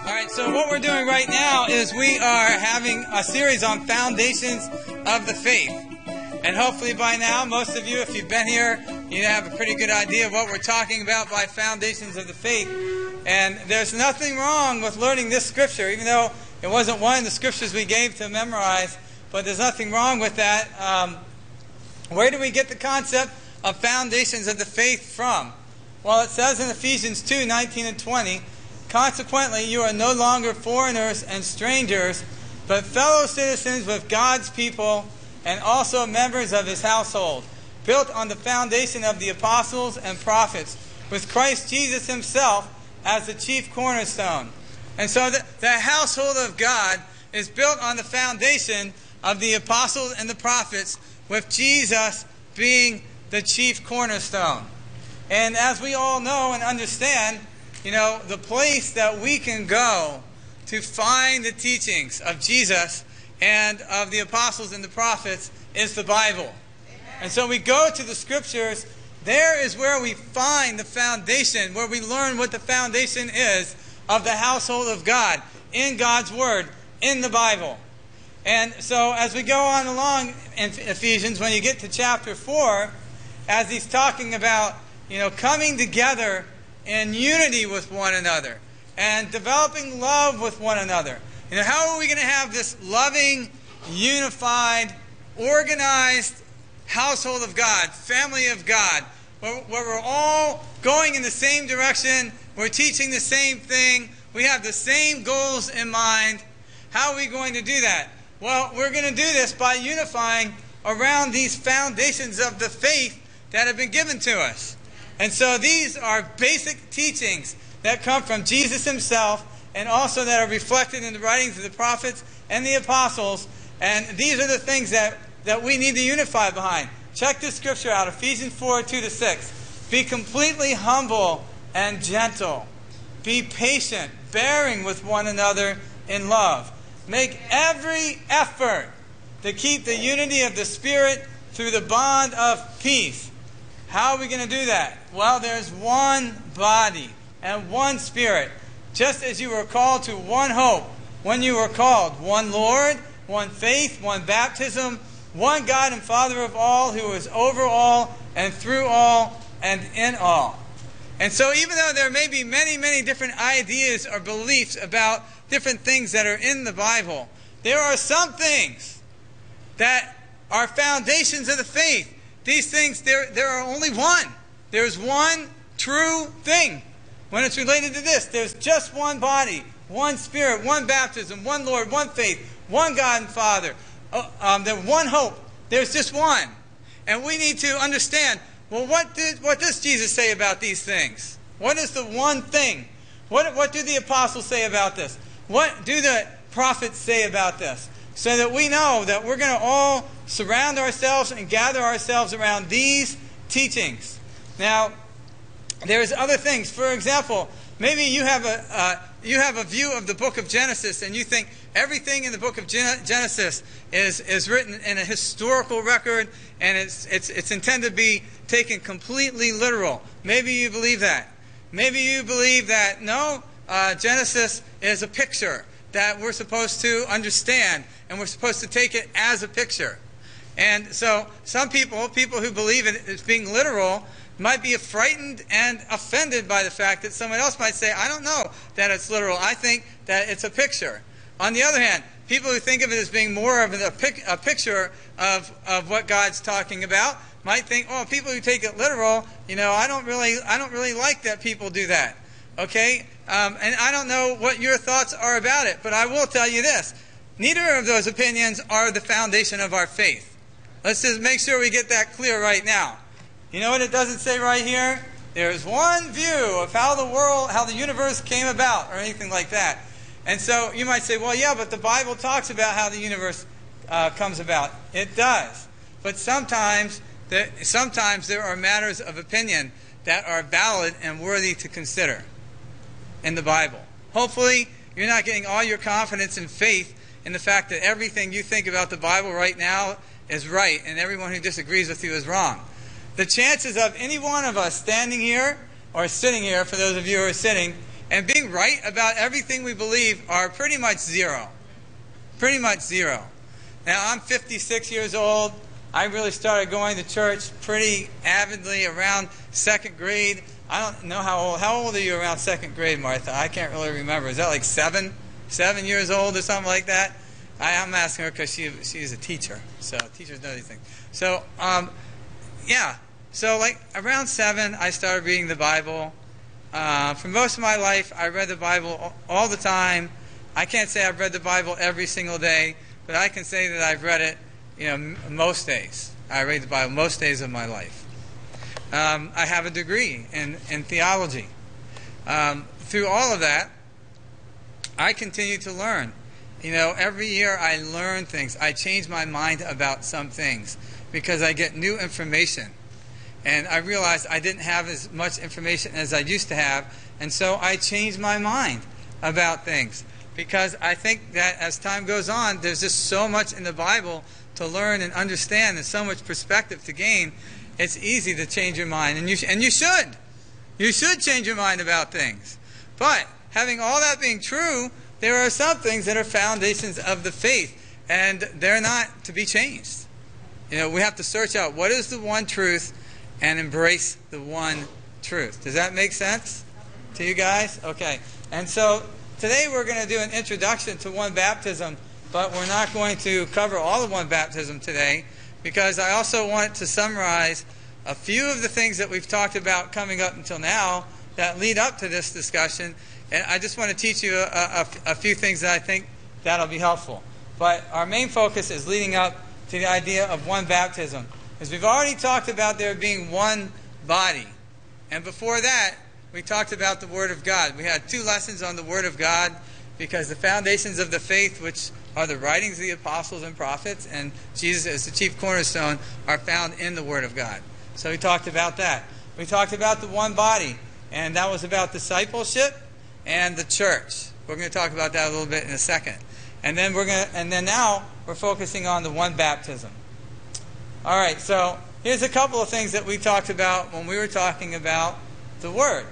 All right, so what we're doing right now is we are having a series on foundations of the faith. And hopefully by now, most of you, if you've been here, you have a pretty good idea of what we're talking about by foundations of the faith. And there's nothing wrong with learning this scripture, even though it wasn't one of the scriptures we gave to memorize, but there's nothing wrong with that. Where do we get the concept of foundations of the faith from? Well, it says in Ephesians 2:19 and 20, "Consequently, you are no longer foreigners and strangers, but fellow citizens with God's people and also members of His household, built on the foundation of the apostles and prophets, with Christ Jesus Himself as the chief cornerstone." And so the household of God is built on the foundation of the apostles and the prophets, with Jesus being the chief cornerstone. And as we all know and understand, the place that we can go to find the teachings of Jesus and of the apostles and the prophets is the Bible. Amen. And so we go to the scriptures. There is where we find the foundation, where we learn what the foundation is of the household of God, in God's Word, in the Bible. And so as we go on along in Ephesians, when you get to chapter 4, as he's talking about, coming together in unity with one another and developing love with one another. How are we going to have this loving, unified, organized household of God, family of God, where we're all going in the same direction, we're teaching the same thing, we have the same goals in mind? How are we going to do that? Well, we're going to do this by unifying around these foundations of the faith that have been given to us. And so these are basic teachings that come from Jesus Himself, and also that are reflected in the writings of the prophets and the apostles. And these are the things that we need to unify behind. Check this scripture out, Ephesians 4:2-6. "Be completely humble and gentle. Be patient, bearing with one another in love. Make every effort to keep the unity of the Spirit through the bond of peace." How are we going to do that? Well, there's one body and one Spirit, just as you were called to one hope when you were called. One Lord, one faith, one baptism, one God and Father of all, who is over all and through all and in all. And so even though there may be many, many different ideas or beliefs about different things that are in the Bible, there are some things that are foundations of the faith. These things, there are only one. There's one true thing. When it's related to this, there's just one body, one Spirit, one baptism, one Lord, one faith, one God and Father, there's one hope. There's just one. And we need to understand, well, what does Jesus say about these things? What is the one thing? What do the apostles say about this? What do the prophets say about this? So that we know that we're going to all surround ourselves and gather ourselves around these teachings. Now, there's other things. For example, maybe you have a view of the book of Genesis, and you think everything in the book of Genesis is written in a historical record, and it's intended to be taken completely literal. Maybe you believe that. Maybe you believe that no, Genesis is a picture that we're supposed to understand, and we're supposed to take it as a picture. And so some people who believe it as being literal, might be frightened and offended by the fact that someone else might say, I don't know that it's literal. I think that it's a picture. On the other hand, people who think of it as being more of a picture of what God's talking about might think, oh, people who take it literal, I don't really like that people do that. Okay? And I don't know what your thoughts are about it, but I will tell you this. Neither of those opinions are the foundation of our faith. Let's just make sure we get that clear right now. You know what it doesn't say right here? There's one view of how the universe came about, or anything like that. And so you might say, well, yeah, but the Bible talks about how the universe comes about. It does. But sometimes there are matters of opinion that are valid and worthy to consider in the Bible. Hopefully, you're not getting all your confidence and faith in the fact that everything you think about the Bible right now is right, and everyone who disagrees with you is wrong. The chances of any one of us standing here, or sitting here, for those of you who are sitting, and being right about everything we believe are pretty much zero. Pretty much zero. Now, I'm 56 years old. I really started going to church pretty avidly around second grade. I don't know how old. How old are you around second grade, Martha? I can't really remember. Is that like 7 years old or something like that? I'm asking her because she's a teacher. So teachers know these things. So, yeah. So like around 7, I started reading the Bible. For most of my life, I read the Bible all the time. I can't say I've read the Bible every single day, but I can say that I've read it, most days. I read the Bible most days of my life. I have a degree in theology. Through all of that, I continue to learn. Every year I learn things. I change my mind about some things because I get new information. And I realized I didn't have as much information as I used to have, and so I changed my mind about things. Because I think that as time goes on, there's just so much in the Bible to learn and understand and so much perspective to gain, it's easy to change your mind. And you should. You should change your mind about things. But having all that being true, there are some things that are foundations of the faith, and they're not to be changed. We have to search out what is the one truth and embrace the one truth. Does that make sense to you guys? Okay. And so today we're going to do an introduction to one baptism, but we're not going to cover all of one baptism today because I also want to summarize a few of the things that we've talked about coming up until now that lead up to this discussion. And I just want to teach you a few things that I think that'll be helpful. But our main focus is leading up to the idea of one baptism. Because we've already talked about there being one body. And before that, we talked about the Word of God. We had 2 lessons on the Word of God because the foundations of the faith, which are the writings of the apostles and prophets, and Jesus as the chief cornerstone, are found in the Word of God. So we talked about that. We talked about the one body, and that was about discipleship and the church. We're going to talk about that a little bit in a second. And then now we're focusing on the one baptism. All right, so here's a couple of things that we talked about when we were talking about the Word.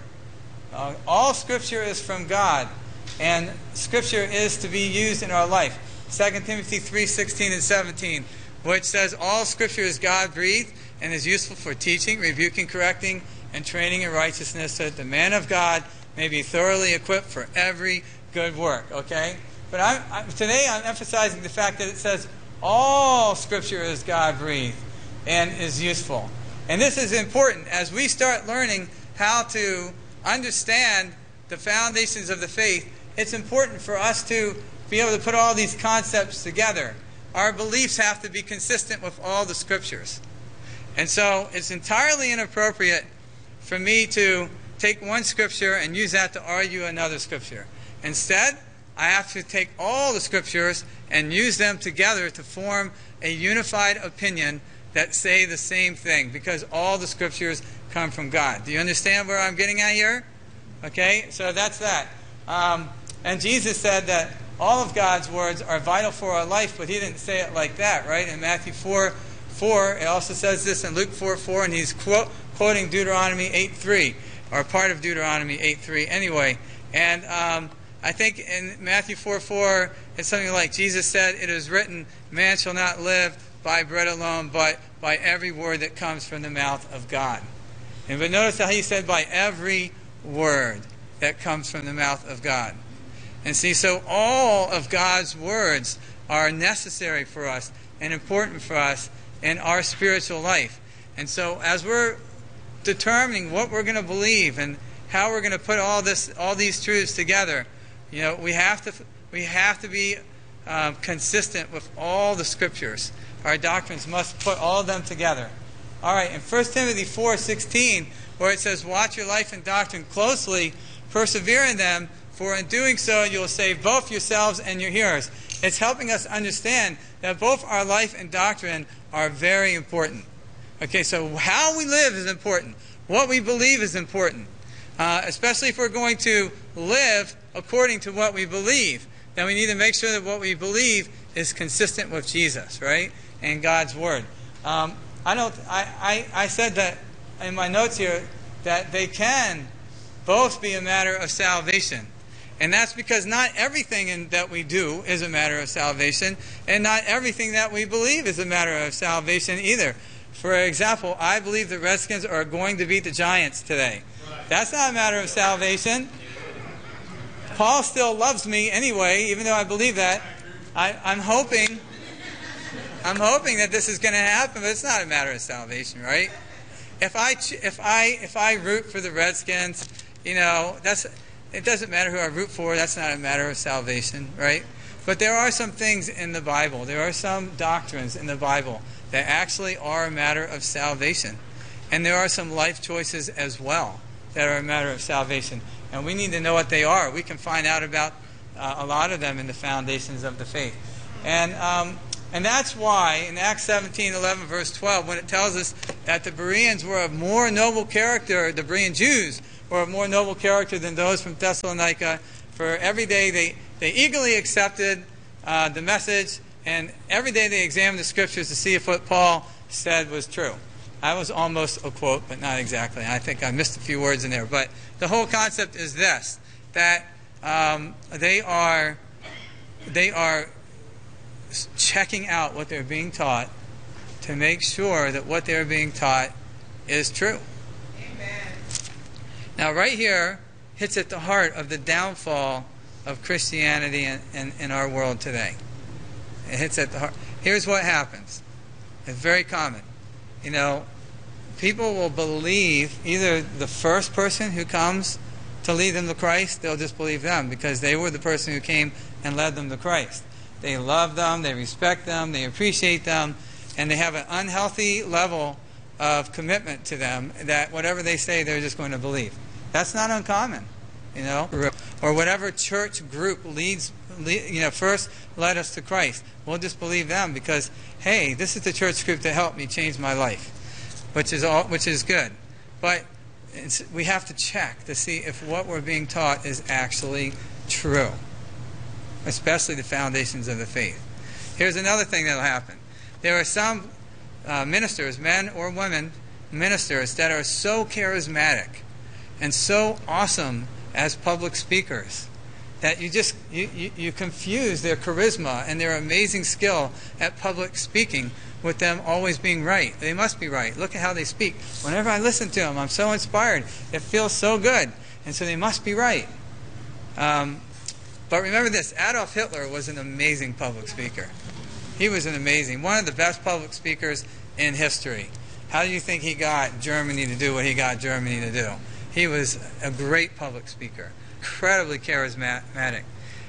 All Scripture is from God, and Scripture is to be used in our life. 2 Timothy 3:16 and 17, which says, all Scripture is God-breathed and is useful for teaching, rebuking, correcting, and training in righteousness, so that the man of God may be thoroughly equipped for every good work. Okay? But today I'm emphasizing the fact that it says all Scripture is God-breathed and is useful. And this is important as we start learning how to understand the foundations of the faith. It's important for us to be able to put all these concepts together. Our beliefs have to be consistent with all the Scriptures. And so it's entirely inappropriate for me to take one Scripture and use that to argue another Scripture. Instead, I have to take all the Scriptures and use them together to form a unified opinion that say the same thing, because all the Scriptures come from God. Do you understand where I'm getting at here? Okay, so that's that. And Jesus said that all of God's words are vital for our life, but he didn't say it like that, right? In Matthew 4:4, it also says this in Luke 4:4, and he's quoting Deuteronomy 8:3, or part of Deuteronomy 8:3 anyway. And I think in Matthew 4:4, it's something like Jesus said, it is written, man shall not live by bread alone, but by every word that comes from the mouth of God. But notice how he said by every word that comes from the mouth of God. And see, so all of God's words are necessary for us and important for us in our spiritual life. And so as we're determining what we're going to believe and how we're going to put all these truths together, we have to be consistent with all the Scriptures. Our doctrines must put all of them together. All right, in 1 Timothy 4:16, where it says, watch your life and doctrine closely, persevere in them, for in doing so you will save both yourselves and your hearers. It's helping us understand that both our life and doctrine are very important. Okay, so how we live is important. What we believe is important. Especially if we're going to live according to what we believe. Then we need to make sure that what we believe is consistent with Jesus, right? And God's Word. I said that in my notes here that they can both be a matter of salvation. And that's because not everything that we do is a matter of salvation, and not everything that we believe is a matter of salvation either. For example, I believe the Redskins are going to beat the Giants today. That's not a matter of salvation. Paul still loves me anyway, even though I believe that. I'm hoping that this is going to happen, but it's not a matter of salvation, right? If I root for the Redskins, it doesn't matter who I root for. That's not a matter of salvation, right? But there are some things in the Bible. There are some doctrines in the Bible that actually are a matter of salvation. And there are some life choices as well that are a matter of salvation. And we need to know what they are. We can find out about a lot of them in the foundations of the faith. And that's why in Acts 17:11, verse 12, when it tells us that the Bereans were of more noble character, the Berean Jews were of more noble character than those from Thessalonica, for every day they eagerly accepted the message, and every day they examined the scriptures to see if what Paul said was true. That was almost a quote, but not exactly. I think I missed a few words in there. But the whole concept is this, that they are checking out what they're being taught to make sure that what they're being taught is true. Amen. Now, right here hits at the heart of the downfall of Christianity in our world today. It hits at the heart. Here's what happens. It's very common. People will believe either the first person who comes to lead them to Christ, they'll just believe them because they were the person who came and led them to Christ. They love them, they respect them, they appreciate them, and they have an unhealthy level of commitment to them that whatever they say, they're just going to believe. That's not uncommon, Or whatever church group first led us to Christ. We'll just believe them because, hey, this is the church group that helped me change my life, which is good. But we have to check to see if what we're being taught is actually true, especially the foundations of the faith. Here's another thing that will happen. There are some ministers, men or women, ministers that are so charismatic and so awesome as public speakers that you confuse their charisma and their amazing skill at public speaking with them always being right. They must be right. Look at how they speak. Whenever I listen to them, I'm so inspired. It feels so good. And so they must be right. But remember this, Adolf Hitler was an amazing public speaker. He was one of the best public speakers in history. How do you think he got Germany to do what he got Germany to do? He was a great public speaker, incredibly charismatic.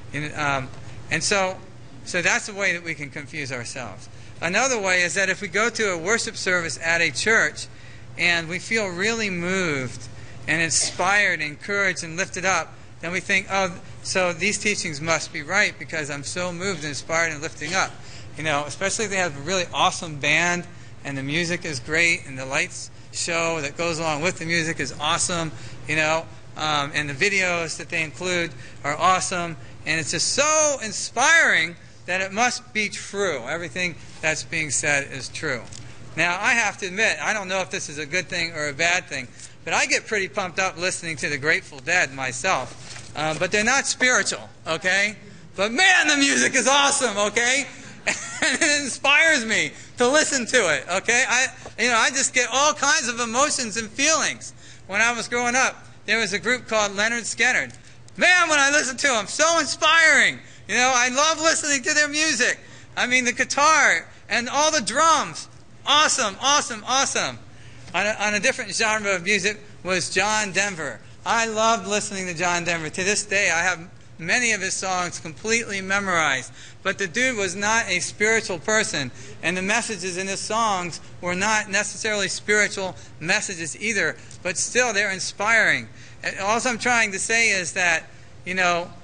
And so that's the way that we can confuse ourselves. Another way is that if we go to a worship service at a church and we feel really moved and inspired, encouraged, and lifted up, then we think, oh, so these teachings must be right because I'm so moved and inspired and lifting up. Especially if they have a really awesome band and the music is great and the lights show that goes along with the music is awesome, and the videos that they include are awesome, and it's just so inspiring that it must be true. Everything that's being said is true. Now, I have to admit, I don't know if this is a good thing or a bad thing, but I get pretty pumped up listening to the Grateful Dead myself. But they're not spiritual, okay? But man, the music is awesome, okay? And it inspires me to listen to it, okay? I just get all kinds of emotions and feelings. When I was growing up, there was a group called Lynyrd Skynyrd. Man, when I listen to them, so inspiring. I love listening to their music. I mean, the guitar and all the drums. Awesome, awesome, awesome. On a different genre of music was John Denver. I loved listening to John Denver. To this day, I have many of his songs completely memorized. But the dude was not a spiritual person, and the messages in his songs were not necessarily spiritual messages either, but still they're inspiring. And all I'm trying to say is that, it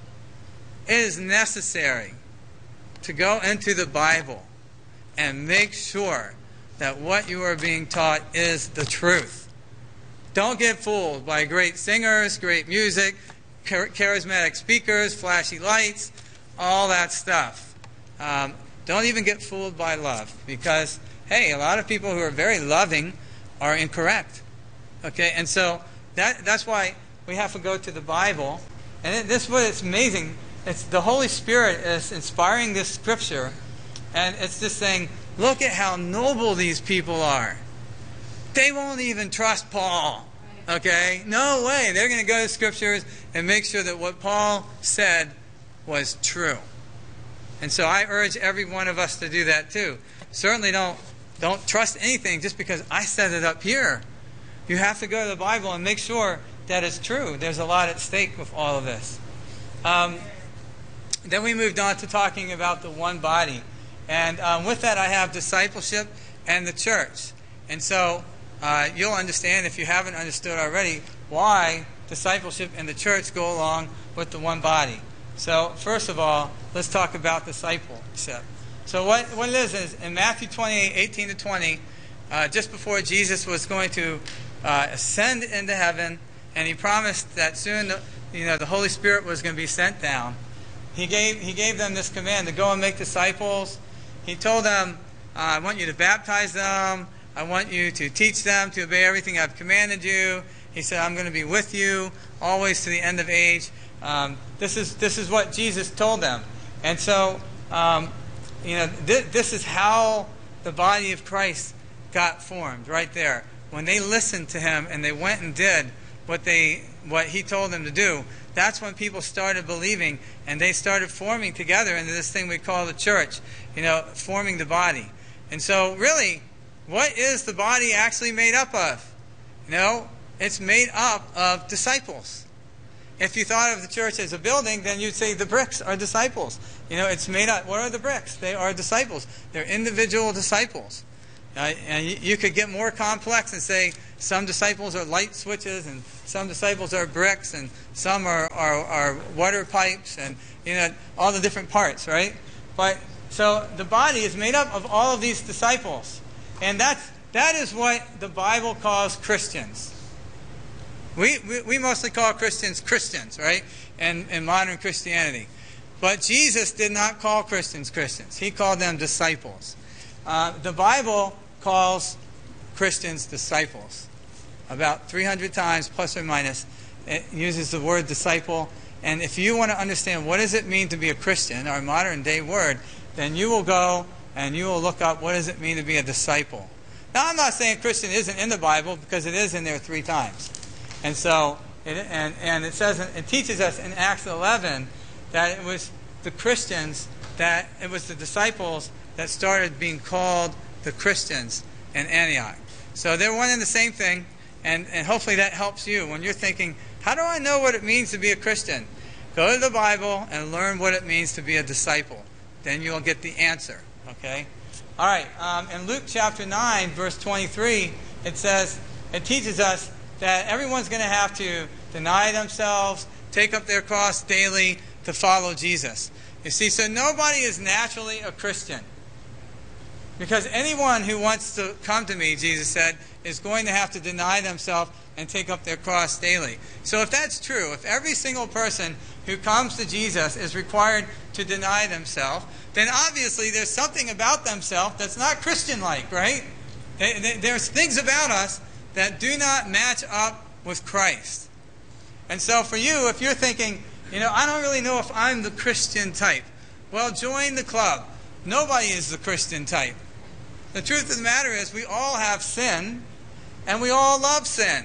is necessary to go into the Bible and make sure that what you are being taught is the truth. Don't get fooled by great singers, great music, charismatic speakers, flashy lights, all that stuff. Don't even get fooled by love because, hey, a lot of people who are very loving are incorrect. Okay, and so that's why we have to go to the Bible. And this is what it's amazing. It's the Holy Spirit is inspiring this scripture. And it's just saying, look at how noble these people are. They won't even trust Paul. Okay? No way. They're going to go to scriptures and make sure that what Paul said was true. And so I urge every one of us to do that too. Certainly don't trust anything just because I said it up here. You have to go to the Bible and make sure that it's true. There's a lot at stake with all of this. Then we moved on to talking about the one body. And with that I have discipleship and the church. And so you'll understand, if you haven't understood already, why discipleship and the church go along with the one body. So first of all, let's talk about discipleship. So what it is in Matthew 28, 18 to 20, just before Jesus was going to ascend into heaven, and he promised that soon the Holy Spirit was going to be sent down, he gave them this command to go and make disciples. He told them, I want you to baptize them. I want you to teach them to obey everything I've commanded you. He said, I'm going to be with you always to the end of age. This is what Jesus told them. And so, this is how the body of Christ got formed, right there. When they listened to him and they went and did what he told them to do, that's when people started believing, and they started forming together into this thing we call the church, forming the body. And so, really, what is the body actually made up of? It's made up of disciples. If you thought of the church as a building, then you'd say the bricks are disciples. It's made up. What are the bricks? They are disciples. They're individual disciples. And you could get more complex and say some disciples are light switches, and some disciples are bricks, and some are water pipes, and all the different parts, right? But so the body is made up of all of these disciples, and that is what the Bible calls Christians. We mostly call Christians Christians, right? In modern Christianity. But Jesus did not call Christians Christians. He called them disciples. The Bible calls Christians disciples. About 300 times, plus or minus, it uses the word disciple. And if you want to understand what does it mean to be a Christian, our modern day word, then you will go and you will look up what does it mean to be a disciple. Now, I'm not saying Christian isn't in the Bible, because it is in there 3 times. And so, it says, it teaches us in Acts 11 that it was the Christians, that it was the disciples that started being called the Christians in Antioch. So they're one and the same thing, and hopefully that helps you when you're thinking, how do I know what it means to be a Christian? Go to the Bible and learn what it means to be a disciple. Then you'll get the answer, okay? All right, in Luke chapter 9, verse 23, it teaches us that everyone's going to have to deny themselves, take up their cross daily to follow Jesus. You see, so nobody is naturally a Christian. Because anyone who wants to come to me, Jesus said, is going to have to deny themselves and take up their cross daily. So if that's true, if every single person who comes to Jesus is required to deny themselves, then obviously there's something about themselves that's not Christian-like, right? There's things about us that do not match up with Christ. And so for you, if you're thinking, I don't really know if I'm the Christian type, well, join the club. Nobody is the Christian type. The truth of the matter is we all have sin, and we all love sin.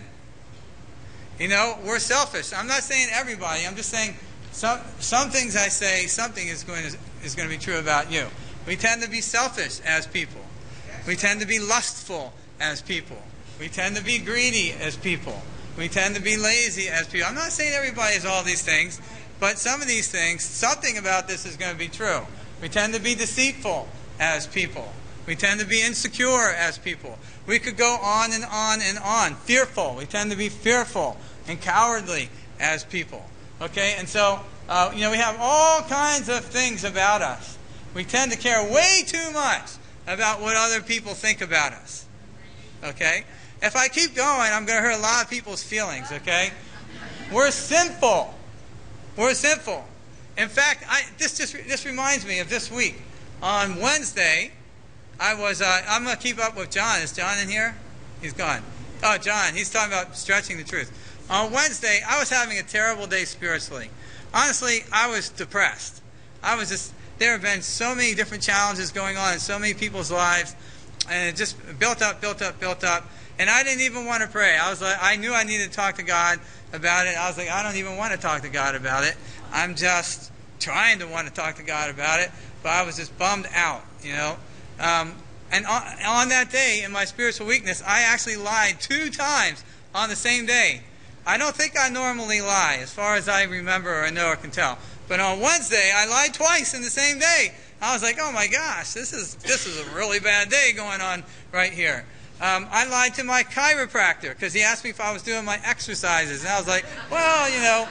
We're selfish. I'm not saying everybody. I'm just saying some things I say, something is going to be true about you. We tend to be selfish as people. We tend to be lustful as people. We tend to be greedy as people. We tend to be lazy as people. I'm not saying everybody is all these things, but some of these things, something about this is going to be true. We tend to be deceitful as people. We tend to be insecure as people. We could go on and on and on. Fearful. We tend to be fearful and cowardly as people. Okay? And so, we have all kinds of things about us. We tend to care way too much about what other people think about us. Okay? If I keep going, I'm going to hurt a lot of people's feelings, okay? We're sinful. We're sinful. In fact, this reminds me of this week. On Wednesday, I'm going to keep up with John. Is John in here? He's gone. Oh, John, he's talking about stretching the truth. On Wednesday, I was having a terrible day spiritually. Honestly, I was depressed. There have been so many different challenges going on in so many people's lives, and it just built up. And I didn't even want to pray. I knew I needed to talk to God about it. I was like, I don't even want to talk to God about it. I'm just trying to want to talk to God about it, but I was just bummed out, And on that day, in my spiritual weakness, I actually lied 2 times on the same day. I don't think I normally lie, as far as I remember or know or can tell. But on Wednesday, I lied twice in the same day. I was like, oh my gosh, this is a really bad day going on right here. I lied to my chiropractor because he asked me if I was doing my exercises. And I was like, well,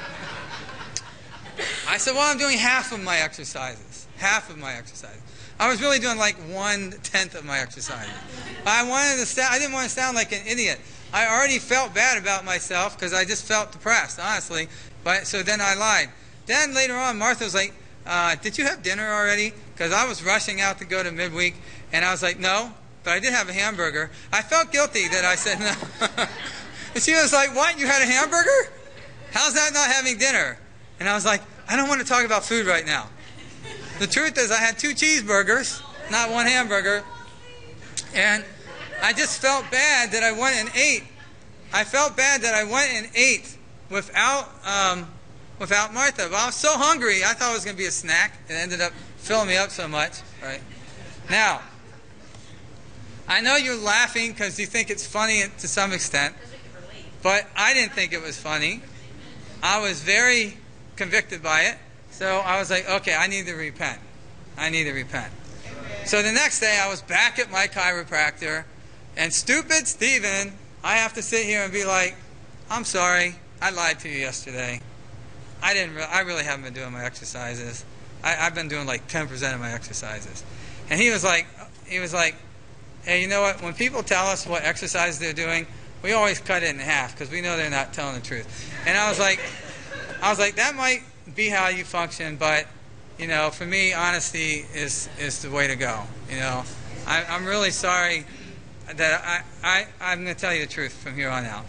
I said, well, I'm doing half of my exercises. Half of my exercises. I was really doing like 1/10 of my exercises. I didn't want to sound like an idiot. I already felt bad about myself because I just felt depressed, honestly. So then I lied. Then later on, Martha was like, did you have dinner already? Because I was rushing out to go to midweek. And I was like, no, but I did have a hamburger. I felt guilty that I said no. And she was like, what? You had a hamburger? How's that not having dinner? And I was like, I don't want to talk about food right now. The truth is I had 2 cheeseburgers, not 1 hamburger. And I just felt bad that I went and ate. I felt bad that I went and ate without Martha. But I was so hungry, I thought it was going to be a snack. It ended up filling me up so much. Right? Now, I know you're laughing because you think it's funny to some extent. But I didn't think it was funny. I was very convicted by it. So I was like, okay, I need to repent. So the next day I was back at my chiropractor, and stupid Stephen, I have to sit here and be like, I'm sorry, I lied to you yesterday. I really haven't been doing my exercises. I've been doing like 10% of my exercises. And he was like, hey, you know what? When people tell us what exercises they're doing, we always cut it in half because we know they're not telling the truth. And I was like, that might be how you function, but for me, honesty is the way to go. I'm really sorry that I'm going to tell you the truth from here on out.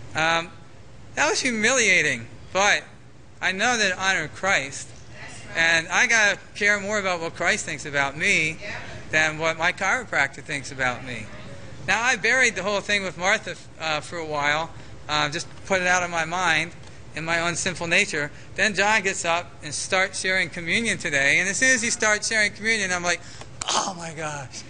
That was humiliating, but I know that it honored Christ, and I got to care more about what Christ thinks about me than what my chiropractor thinks about me. Now, I buried the whole thing with Martha for a while, just put it out of my mind in my own sinful nature. Then John gets up and starts sharing communion today, and as soon as he starts sharing communion, I'm like, oh my gosh.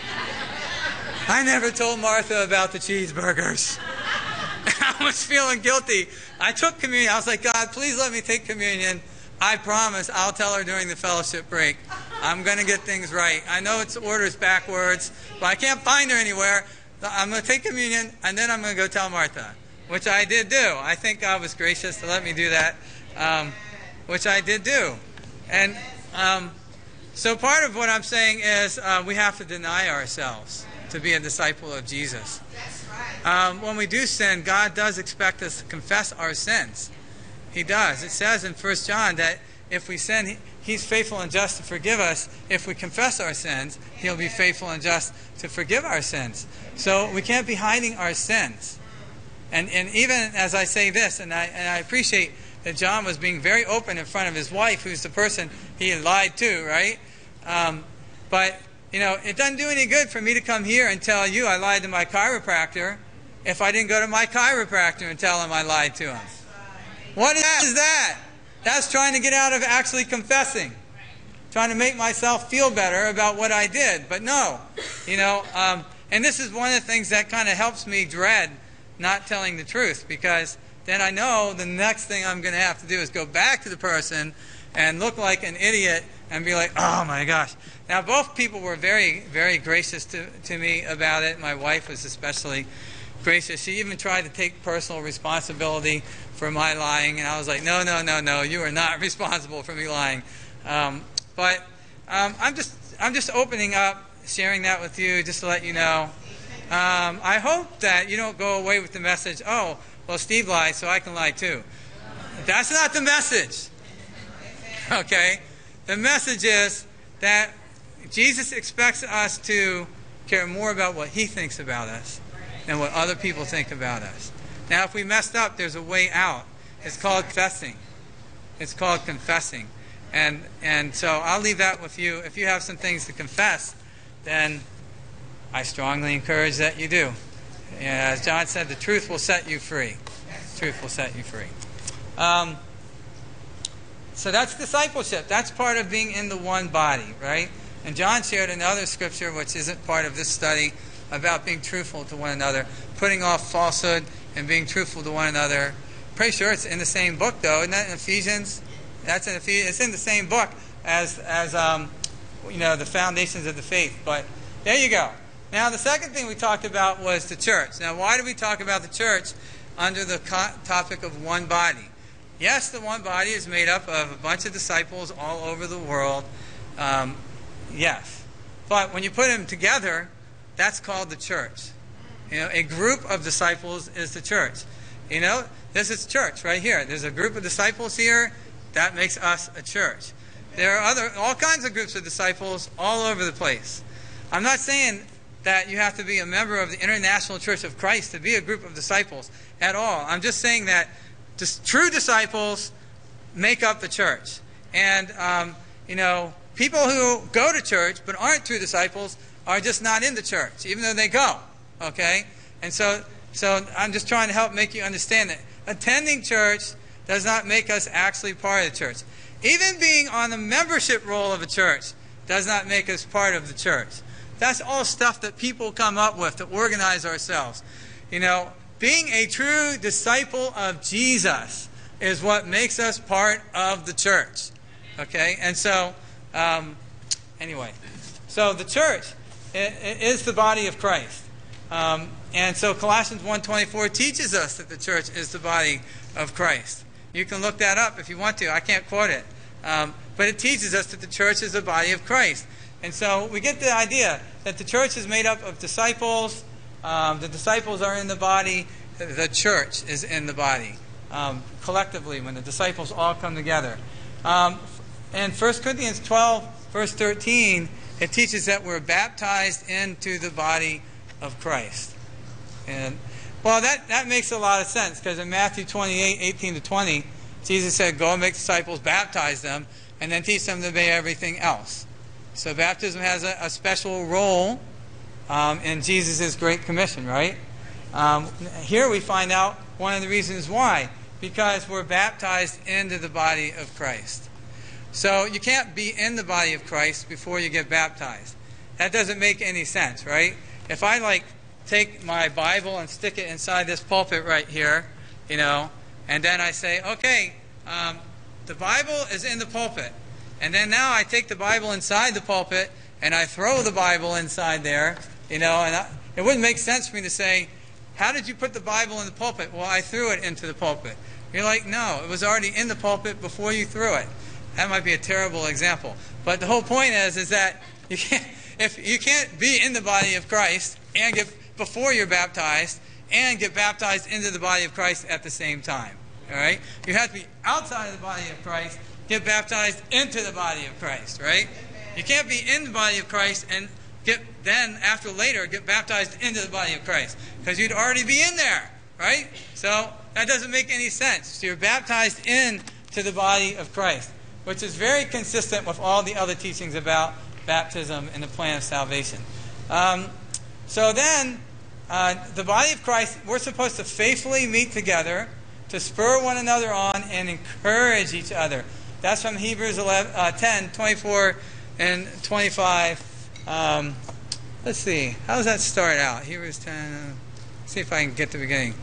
I never told Martha about the cheeseburgers. I was feeling guilty. I took communion. I was like, God, please let me take communion. I promise I'll tell her during the fellowship break. I'm going to get things right. I know it's orders backwards, but I can't find her anywhere. I'm going to take communion, and then I'm going to go tell Martha, which I did do. I think God was gracious to let me do that, which I did do. And so part of what I'm saying is we have to deny ourselves to be a disciple of Jesus. When we do sin, God does expect us to confess our sins. He does. It says in 1 John that if we sin, He's faithful and just to forgive us. If we confess our sins, He'll be faithful and just to forgive our sins. So we can't be hiding our sins. And even as I say this, and I appreciate that John was being very open in front of his wife, who's the person he had lied to, right? But, it doesn't do any good for me to come here and tell you I lied to my chiropractor if I didn't go to my chiropractor and tell him I lied to him. What is that? That's trying to get out of actually confessing. Trying to make myself feel better about what I did. But no, and this is one of the things that kind of helps me dread not telling the truth, because then I know the next thing I'm going to have to do is go back to the person and look like an idiot and be like, oh my gosh. Now, both people were very, very gracious to me about it. My wife was especially gracious. She even tried to take personal responsibility for my lying, and I was like, no, you are not responsible for me lying. But I'm just opening up, sharing that with you, just to let you know. I hope that you don't go away with the message, oh, well, Steve lied, so I can lie too. That's not the message. Okay? The message is that Jesus expects us to care more about what He thinks about us than what other people think about us. Now, if we messed up, there's a way out. It's called confessing. It's called confessing. And so I'll leave that with you. If you have some things to confess, then I strongly encourage that you do. And as John said, the truth will set you free. The truth will set you free. So that's discipleship. That's part of being in the one body, right? And John shared another scripture, which isn't part of this study, about being truthful to one another, putting off falsehood and being truthful to one another. Pretty sure it's in the same book, though. Isn't that in Ephesians? That's in Ephesians. It's in the same book as the foundations of the faith. But there you go. Now, the second thing we talked about was the church. Now, why do we talk about the church under the topic of one body? Yes, the one body is made up of a bunch of disciples all over the world. Yes. But when you put them together, that's called the church. A group of disciples is the church. This is church right here. There's a group of disciples here. That makes us a church. There are all kinds of groups of disciples all over the place. I'm not saying that you have to be a member of the International Church of Christ to be a group of disciples at all. I'm just saying that true disciples make up the church. And, people who go to church but aren't true disciples are just not in the church, even though they go. Okay? And so I'm just trying to help make you understand that attending church does not make us actually part of the church. Even being on the membership roll of a church does not make us part of the church. That's all stuff that people come up with to organize ourselves. Being a true disciple of Jesus is what makes us part of the church. Okay? And so, anyway. So the church is the body of Christ. And so Colossians 1:24 teaches us that the church is the body of Christ. You can look that up if you want to. I can't quote it. But it teaches us that the church is the body of Christ. And so we get the idea that the church is made up of disciples. The disciples are in the body. The church is in the body. Collectively, when the disciples all come together. In 1 Corinthians 12, verse 13, it teaches that we're baptized into the body of Christ. And well, that makes a lot of sense, because in Matthew 28, 18 to 20, Jesus said, go and make disciples, baptize them, and then teach them to obey everything else. So baptism has a special role in Jesus' Great Commission, right? Here we find out one of the reasons why. Because we're baptized into the body of Christ. So you can't be in the body of Christ before you get baptized. That doesn't make any sense, right? If I take my Bible and stick it inside this pulpit right here, and then I say, okay, the Bible is in the pulpit. And then now I take the Bible inside the pulpit and I throw the Bible inside there, it wouldn't make sense for me to say, how did you put the Bible in the pulpit? Well, I threw it into the pulpit. You're like, no, it was already in the pulpit before you threw it. That might be a terrible example. But the whole point is that if you can't be in the body of Christ and before you're baptized and get baptized into the body of Christ at the same time. All right? You have to be outside of the body of Christ, get baptized into the body of Christ, right? You can't be in the body of Christ and get baptized into the body of Christ, because you'd already be in there, right? So that doesn't make any sense. So you're baptized into the body of Christ, which is very consistent with all the other teachings about baptism and the plan of salvation. So then, the body of Christ, we're supposed to faithfully meet together to spur one another on and encourage each other. That's from Hebrews 10, 24 and 25. Let's see. How does that start out? Hebrews 10. See if I can get the beginning.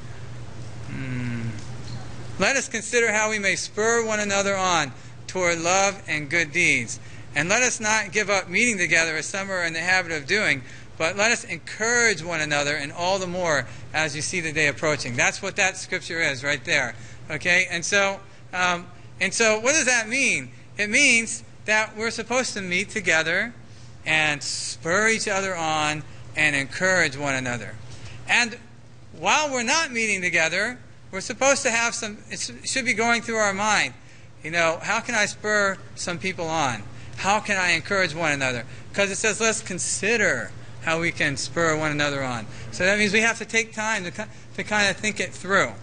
Let us consider how we may spur one another on toward love and good deeds. And let us not give up meeting together as some are in the habit of doing, but let us encourage one another, and all the more as you see the day approaching. That's what that scripture is right there. Okay? And so what does that mean? It means that we're supposed to meet together and spur each other on and encourage one another. And while we're not meeting together, we're supposed to have it should be going through our mind. How can I spur some people on? How can I encourage one another? Because it says, let's consider how we can spur one another on. So that means we have to take time to kind of think it through.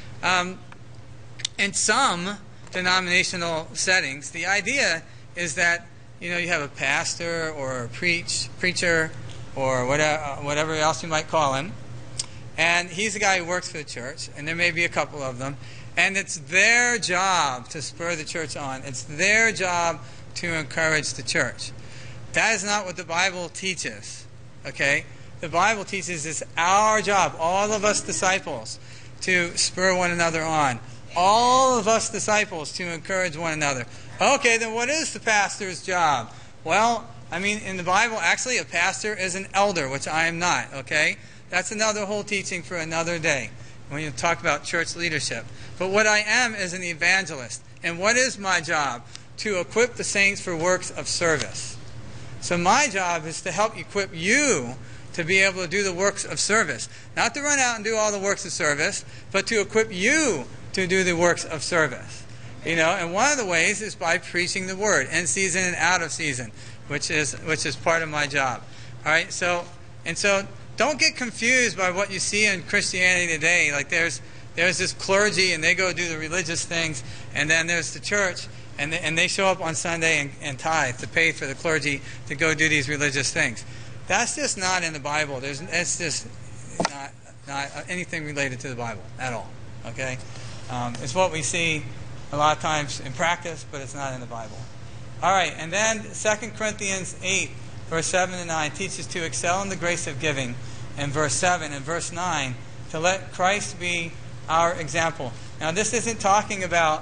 In some denominational settings, the idea is that you have a pastor or a preacher or whatever else you might call him, and he's the guy who works for the church, and there may be a couple of them, and it's their job to spur the church on. It's their job to encourage the church. That is not what the Bible teaches. Okay? The Bible teaches it's our job, all of us disciples, to spur one another on. All of us disciples to encourage one another. Okay, then what is the pastor's job? Well, in the Bible, actually, a pastor is an elder, which I am not, okay? That's another whole teaching for another day when you talk about church leadership. But what I am is an evangelist. And what is my job? To equip the saints for works of service. So my job is to help equip you to be able to do the works of service. Not to run out and do all the works of service, but to equip you to do the works of service. And one of the ways is by preaching the word in season and out of season, which is part of my job. All right, so don't get confused by what you see in Christianity today. Like there's this clergy and they go do the religious things, and then there's the church and they show up on Sunday and tithe to pay for the clergy to go do these religious things. That's just not in the Bible. It's just not anything related to the Bible at all. Okay, it's what we see a lot of times in practice, but it's not in the Bible. All right, and then 2 Corinthians 8, verse 7 and 9 teaches to excel in the grace of giving. In verse 7 and verse 9, to let Christ be our example. Now, this isn't talking about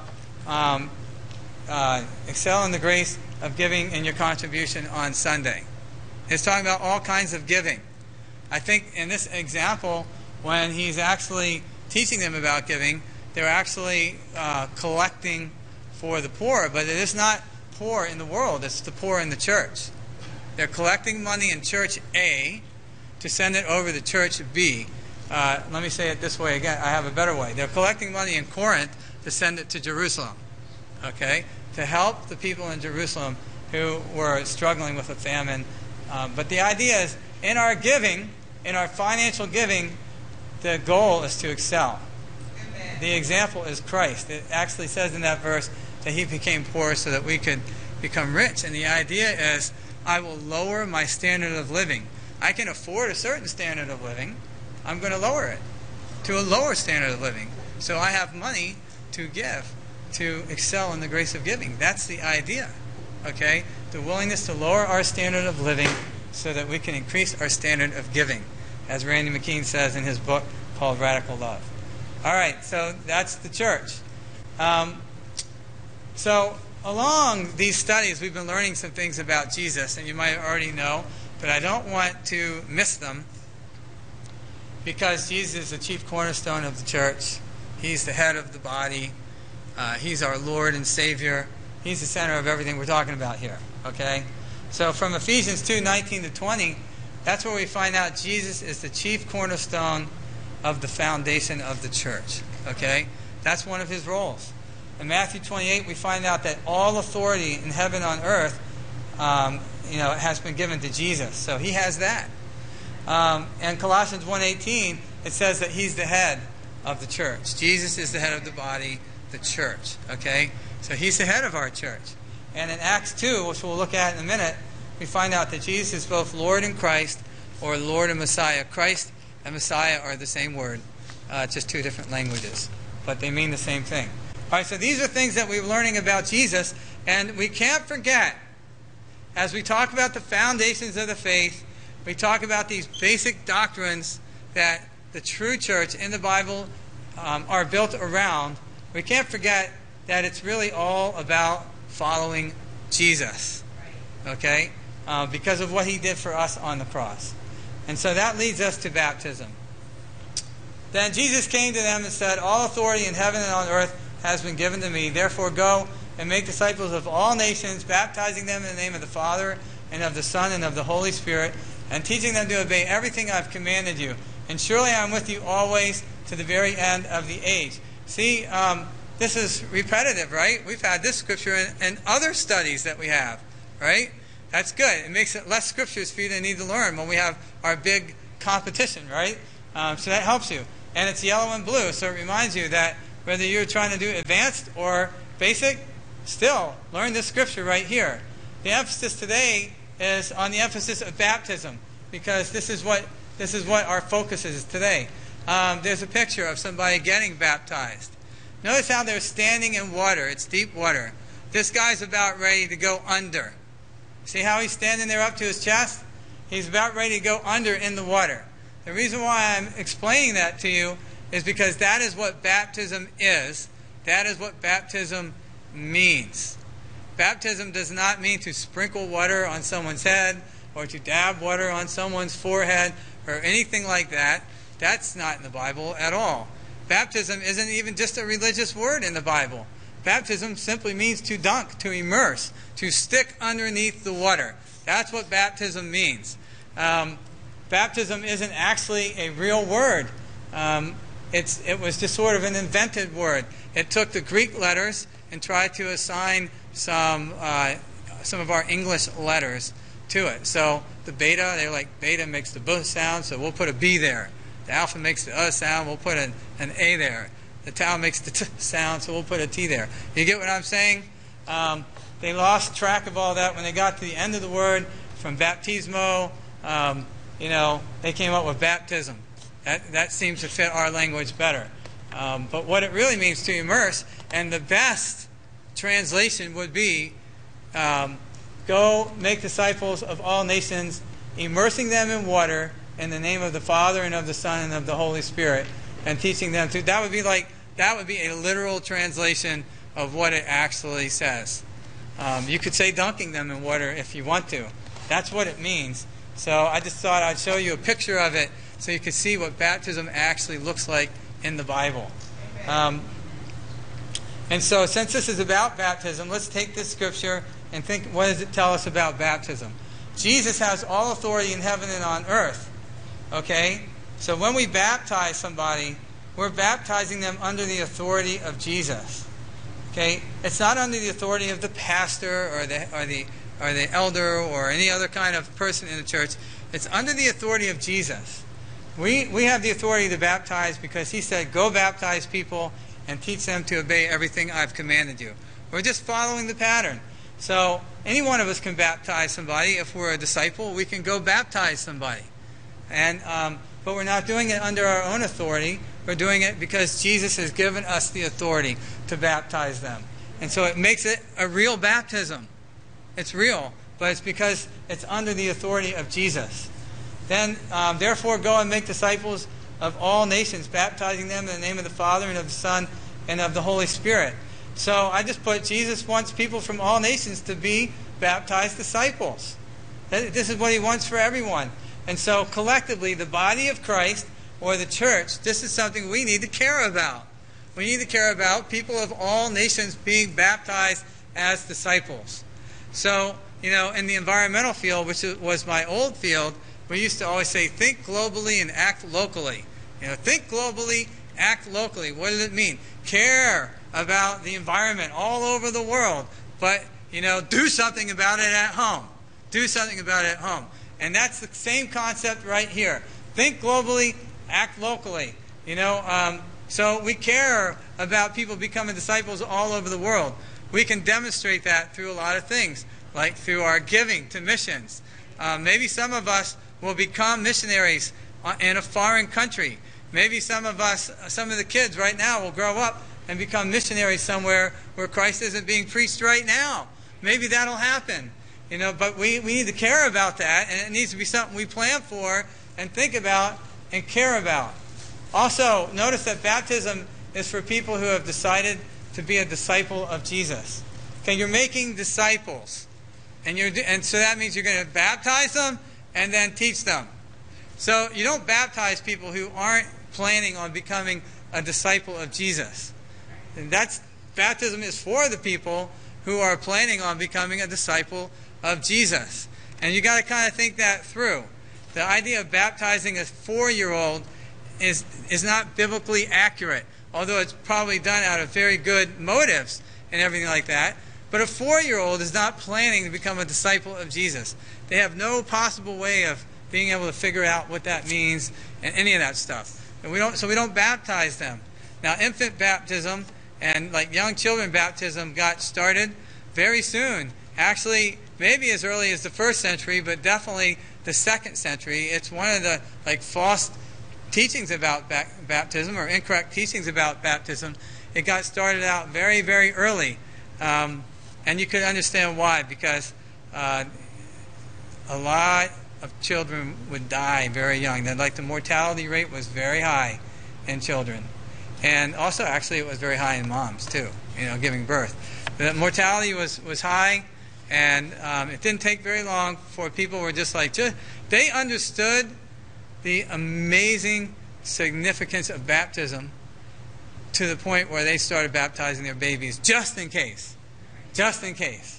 excel in the grace of giving in your contribution on Sunday. It's talking about all kinds of giving. I think in this example, when he's actually teaching them about giving, they're actually collecting for the poor, but it is not poor in the world, it's the poor in the church. They're collecting money in church A to send it over to church B. Let me say it this way again. I have a better way. They're collecting money in Corinth to send it to Jerusalem, okay, to help the people in Jerusalem who were struggling with a famine. But the idea is, in our giving, in our financial giving, the goal is to excel. Amen. The example is Christ. It actually says in that verse that he became poor so that we could become rich. And the idea is, I will lower my standard of living. I can afford a certain standard of living. I'm going to lower it to a lower standard of living. So I have money to give, to excel in the grace of giving. That's the idea. Okay? The willingness to lower our standard of living so that we can increase our standard of giving, as Randy McKean says in his book called Radical Love. All right, so that's the church. So along these studies, we've been learning some things about Jesus, and you might already know, but I don't want to miss them, because Jesus is the chief cornerstone of the church. He's the head of the body. He's our Lord and Savior. He's the center of everything we're talking about here. Okay? So from Ephesians 2:19-20, that's where we find out Jesus is the chief cornerstone of the foundation of the church. Okay? That's one of his roles. In Matthew 28, we find out that all authority in heaven and on earth has been given to Jesus. So he has that. And Colossians 1:18, it says that he's the head of the church. Jesus is the head of the body, the church. Okay? So he's the head of our church. And in Acts 2, which we'll look at in a minute, we find out that Jesus is both Lord and Christ, or Lord and Messiah. Christ and Messiah are the same word, just two different languages, but they mean the same thing. All right, so these are things that we're learning about Jesus, and we can't forget, as we talk about the foundations of the faith, we talk about these basic doctrines that the true church in the Bible are built around. We can't forget that it's really all about following Jesus, okay? Because of what he did for us on the cross. And so that leads us to baptism. Then Jesus came to them and said, all authority in heaven and on earth has been given to me. Therefore go and make disciples of all nations, baptizing them in the name of the Father and of the Son and of the Holy Spirit, and teaching them to obey everything I've commanded you. And surely I am with you always to the very end of the age. See, this is repetitive, right? We've had this scripture in other studies that we have, right? That's good. It makes it less scriptures for you to need to learn when we have our big competition, right? So that helps you. And it's yellow and blue, so it reminds you that whether you're trying to do advanced or basic, still learn this scripture right here. The emphasis today is on the emphasis of baptism, because this is what our focus is today. There's a picture of somebody getting baptized. Notice how they're standing in water. It's deep water. This guy's about ready to go under. See how he's standing there up to his chest? He's about ready to go under in the water. The reason why I'm explaining that to you is because that is what baptism is. That is what baptism means. Baptism does not mean to sprinkle water on someone's head or to dab water on someone's forehead or anything like that. That's not in the Bible at all. Baptism isn't even just a religious word in the Bible. Baptism simply means to dunk, to immerse, to stick underneath the water. That's what baptism means. Baptism isn't actually a real word. It was just sort of an invented word. It took the Greek letters and tried to assign some of our English letters to it. So the beta, they're like, beta makes the B sound, so we'll put a B there. The alpha makes the sound, we'll put an A there. The tau makes the T sound, so we'll put a T there. You get what I'm saying? They lost track of all that when they got to the end of the word from baptismo. They came up with baptism. That seems to fit our language better. But what it really means to immerse, and the best translation would be, go make disciples of all nations, immersing them in water in the name of the Father and of the Son and of the Holy Spirit, and teaching them to. That would be a literal translation of what it actually says. You could say dunking them in water if you want to. That's what it means. So I just thought I'd show you a picture of it so you could see what baptism actually looks like in the Bible. And so since this is about baptism, let's take this scripture and think, what does it tell us about baptism? Jesus has all authority in heaven and on earth. Okay? So when we baptize somebody, we're baptizing them under the authority of Jesus. Okay? It's not under the authority of the pastor or the elder or any other kind of person in the church. It's under the authority of Jesus. We have the authority to baptize because he said, go baptize people and teach them to obey everything I've commanded you. We're just following the pattern. So any one of us can baptize somebody. If we're a disciple, we can go baptize somebody. But we're not doing it under our own authority. We're doing it because Jesus has given us the authority to baptize them. And so it makes it a real baptism. It's real, but it's because it's under the authority of Jesus. Then, therefore, go and make disciples of all nations, baptizing them in the name of the Father and of the Son and of the Holy Spirit. So I just put, Jesus wants people from all nations to be baptized disciples. This is what he wants for everyone. And so collectively, the body of Christ, or the church, this is something we need to care about. We need to care about people of all nations being baptized as disciples. So, in the environmental field, which was my old field, we used to always say, think globally and act locally. Think globally, act locally. What does it mean? Care about the environment all over the world, but, do something about it at home. Do something about it at home. And that's the same concept right here. Think globally, act locally. So we care about people becoming disciples all over the world. We can demonstrate that through a lot of things, like through our giving to missions. Maybe some of us will become missionaries in a foreign country. Maybe some of the kids right now will grow up and become missionaries somewhere where Christ isn't being preached right now. Maybe that'll happen. But we need to care about that, and it needs to be something we plan for and think about and care about. Also, notice that baptism is for people who have decided to be a disciple of Jesus. Okay, you're making disciples. And so that means you're going to baptize them and then teach them. So you don't baptize people who aren't planning on becoming a disciple of Jesus. And baptism is for the people who are planning on becoming a disciple of Jesus. And you got to kind of think that through. The idea of baptizing a 4-year-old is not biblically accurate, although it's probably done out of very good motives and everything like that. But a 4-year-old is not planning to become a disciple of Jesus. They have no possible way of being able to figure out what that means and any of that stuff. And we don't baptize them. Now, infant baptism and like young children baptism got started very soon. Actually, maybe as early as the 1st century, but definitely the 2nd century. It's one of the false teachings about baptism, or incorrect teachings about baptism. It got started out very, very early. And you could understand why, because a lot of children would die very young. The mortality rate was very high in children. And also, actually, it was very high in moms, too, giving birth. The mortality was high, and it didn't take very long before people were they understood the amazing significance of baptism to the point where they started baptizing their babies just in case. Just in case.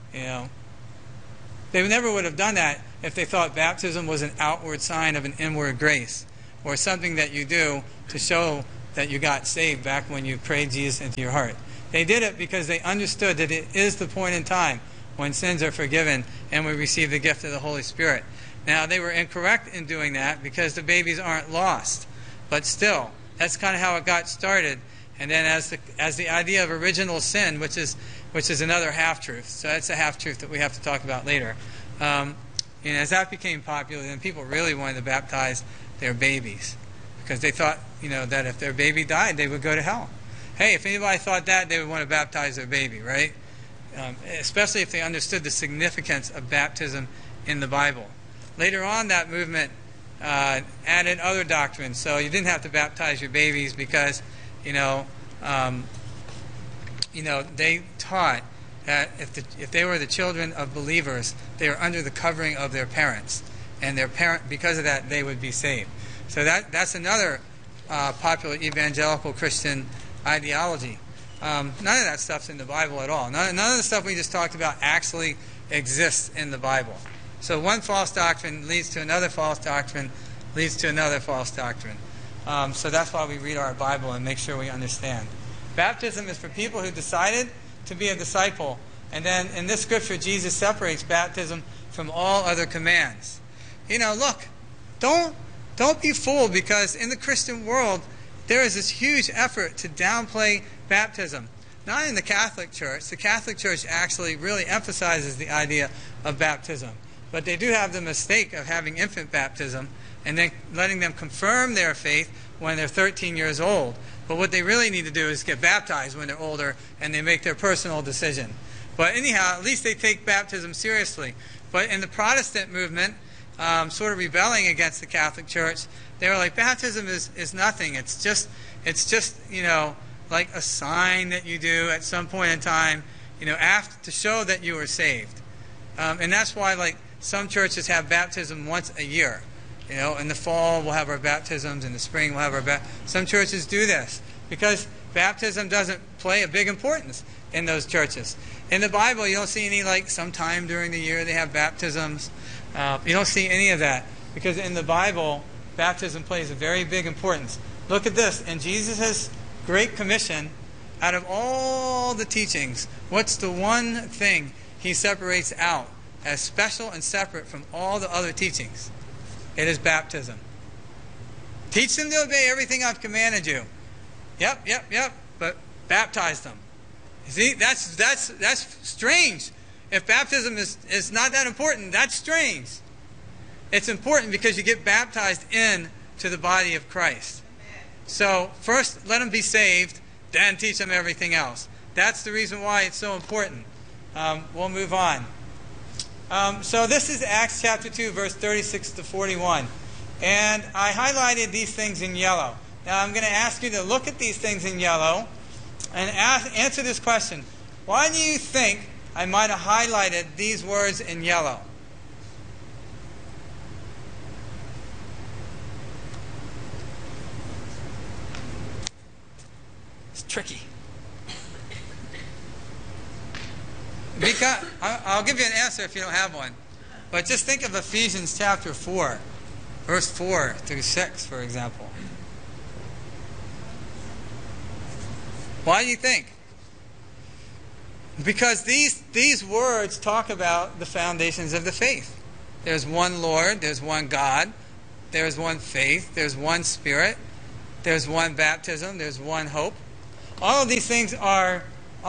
They never would have done that if they thought baptism was an outward sign of an inward grace, or something that you do to show that you got saved back when you prayed Jesus into your heart. They did it because they understood that it is the point in time when sins are forgiven and we receive the gift of the Holy Spirit. Now, they were incorrect in doing that because the babies aren't lost. But still, that's kind of how it got started. And then as the idea of original sin, which is another half-truth. So that's a half-truth that we have to talk about later. As that became popular, then people really wanted to baptize their babies, because they thought, that if their baby died, they would go to hell. Hey, if anybody thought that, they would want to baptize their baby, right? Especially if they understood the significance of baptism in the Bible. Later on, that movement added other doctrines. So you didn't have to baptize your babies because, they taught that if they were the children of believers, they were under the covering of their parents, and because of that, they would be saved. So that's another popular evangelical Christian ideology. None of that stuff's in the Bible at all. None of the stuff we just talked about actually exists in the Bible. So one false doctrine leads to another false doctrine, leads to another false doctrine. So that's why we read our Bible and make sure we understand. Baptism is for people who decided to be a disciple. And then in this scripture, Jesus separates baptism from all other commands. Look, don't be fooled, because in the Christian world, there is this huge effort to downplay baptism. Not in the Catholic Church. The Catholic Church actually really emphasizes the idea of baptism. But they do have the mistake of having infant baptism and then letting them confirm their faith when they're 13 years old. But what they really need to do is get baptized when they're older and they make their personal decision. But anyhow, at least they take baptism seriously. But in the Protestant movement, sort of rebelling against the Catholic Church, they were like, baptism is nothing. It's just like a sign that you do at some point in time, after, to show that you were saved. And that's why, some churches have baptism once a year. In the fall we'll have our baptisms, in the spring we'll have our baptisms. Some churches do this because baptism doesn't play a big importance in those churches. In the Bible, you don't see any, sometime during the year they have baptisms. You don't see any of that, because in the Bible, baptism plays a very big importance. Look at this. In Jesus' Great Commission, out of all the teachings, what's the one thing he separates out as special and separate from all the other teachings? It is baptism. Teach them to obey everything I've commanded you. Yep. But baptize them. You see, that's strange. If baptism is not that important, that's strange. It's important because you get baptized into the body of Christ. So first, let them be saved, then teach them everything else. That's the reason why it's so important. We'll move on. So this is Acts chapter 2, verse 36 to 41. And I highlighted these things in yellow. Now I'm going to ask you to look at these things in yellow and answer this question. Why do you think I might have highlighted these words in yellow? It's tricky. Because, I'll give you an answer if you don't have one. But just think of Ephesians chapter 4, verse 4 through 6, for example. Why do you think? Because these words talk about the foundations of the faith. There's one Lord, there's one God, there's one faith, there's one Spirit, there's one baptism, there's one hope. All of these things are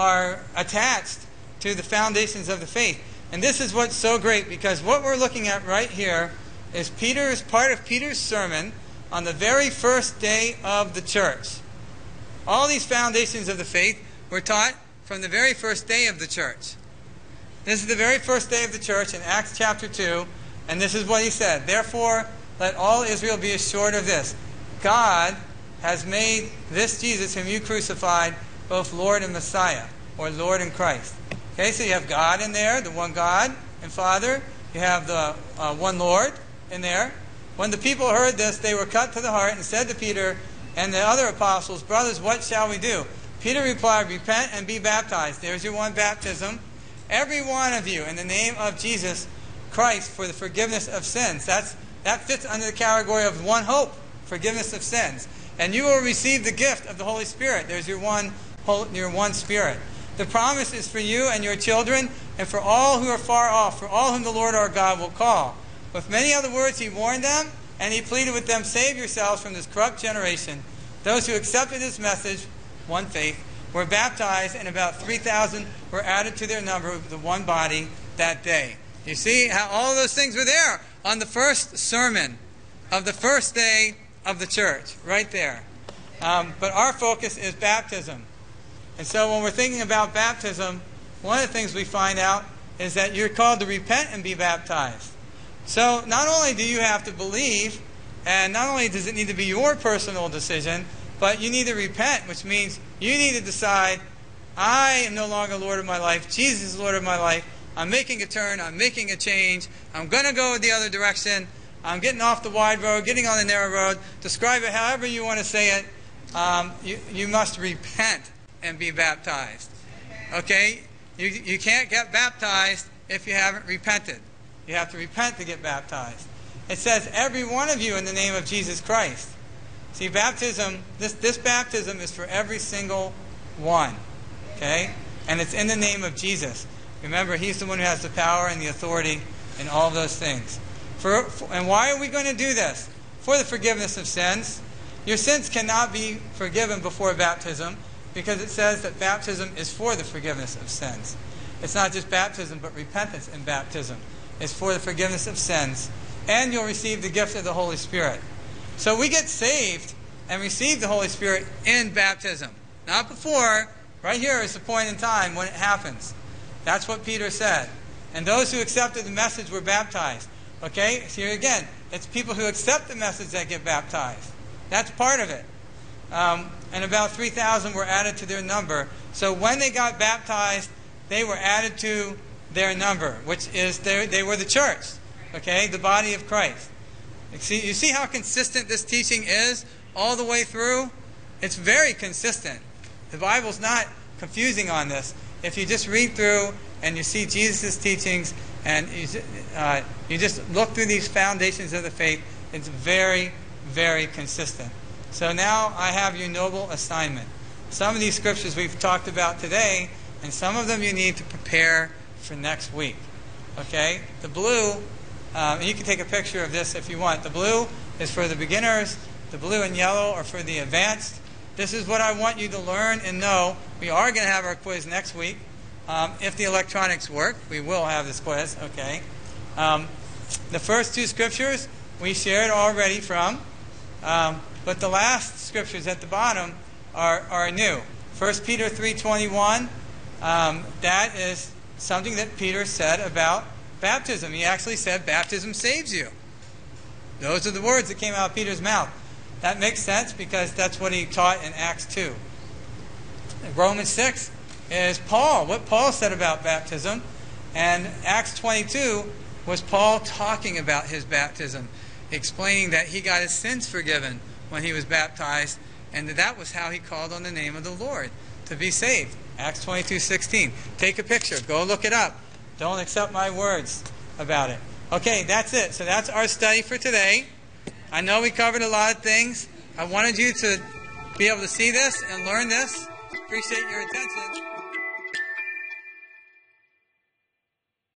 attached to the foundations of the faith. And this is what's so great, because what we're looking at right here is part of Peter's sermon on the very first day of the church. All these foundations of the faith were taught from the very first day of the church. This is the very first day of the church in Acts chapter 2, and this is what he said. Therefore, let all Israel be assured of this. God has made this Jesus whom you crucified both Lord and Messiah, or Lord and Christ. Okay, so you have God in there, the one God and Father. You have the one Lord in there. When the people heard this, they were cut to the heart and said to Peter and the other apostles, brothers, what shall we do? Peter replied, repent and be baptized. There's your one baptism. Every one of you in the name of Jesus Christ for the forgiveness of sins. That fits under the category of one hope, forgiveness of sins. And you will receive the gift of the Holy Spirit. There's your one Spirit. The promise is for you and your children and for all who are far off, for all whom the Lord our God will call. With many other words he warned them, and he pleaded with them, save yourselves from this corrupt generation. Those who accepted his message, one faith, were baptized, and about 3,000 were added to their number of the one body that day. You see how all those things were there on the first sermon of the first day of the church, right there. But our focus is baptism. And so when we're thinking about baptism, one of the things we find out is that you're called to repent and be baptized. So not only do you have to believe, and not only does it need to be your personal decision, but you need to repent, which means you need to decide, I am no longer Lord of my life. Jesus is Lord of my life. I'm making a turn. I'm making a change. I'm going to go the other direction. I'm getting off the wide road, getting on the narrow road. Describe it however you want to say it. You must repent and be baptized. Okay? You can't get baptized if you haven't repented. You have to repent to get baptized. It says, every one of you in the name of Jesus Christ. See, baptism, this baptism is for every single one. Okay? And it's in the name of Jesus. Remember, he's the one who has the power and the authority and all of those things. And why are we going to do this? For the forgiveness of sins. Your sins cannot be forgiven before baptism, because it says that baptism is for the forgiveness of sins. It's not just baptism, but repentance in baptism. It's for the forgiveness of sins. And you'll receive the gift of the Holy Spirit. So we get saved and receive the Holy Spirit in baptism. Not before. Right here is the point in time when it happens. That's what Peter said. And those who accepted the message were baptized. Okay? So here again, it's people who accept the message that get baptized. That's part of it. And about 3,000 were added to their number. So when they got baptized, they were added to their number, which is they were the church. Okay? The body of Christ. You see how consistent this teaching is all the way through? It's very consistent. The Bible's not confusing on this. If you just read through and you see Jesus' teachings and you just look through these foundations of the faith, it's very, very consistent. So now I have your noble assignment. Some of these scriptures we've talked about today, and some of them you need to prepare for next week. Okay? The blue, and you can take a picture of this if you want. The blue is for the beginners. The blue and yellow are for the advanced. This is what I want you to learn and know. We are going to have our quiz next week. If the electronics work, we will have this quiz. Okay. The first two scriptures we shared already from, but the last scriptures at the bottom are new. 1 Peter 3:21. That is something that Peter said about baptism. He actually said baptism saves you. Those are the words that came out of Peter's mouth. That makes sense because that's what he taught in Acts 2. Romans 6 is Paul, what Paul said about baptism. And Acts 22 was Paul talking about his baptism, explaining that he got his sins forgiven when he was baptized, and that was how he called on the name of the Lord to be saved. Acts 22:16. Take a picture. Go look it up. Don't accept my words about it. Okay, that's it. So that's our study for today. I know we covered a lot of things. I wanted you to be able to see this and learn this. Appreciate your attention.